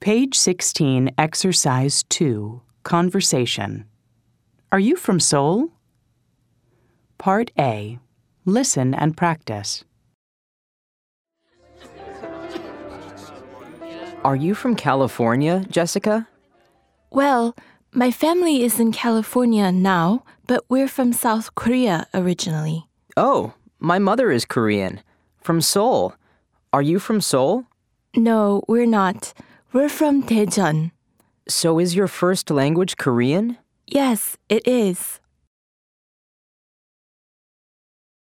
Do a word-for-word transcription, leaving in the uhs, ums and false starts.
Page sixteen, Exercise two, Conversation. Are you from Seoul? Part A. Listen and practice. Are you from California, Jessica? Well, my family is in California now, but we're from South Korea originally. Oh, my mother is Korean. From Seoul. Are you from Seoul? No, we're not. We're from Daejeon. So is your first language Korean? Yes, it is.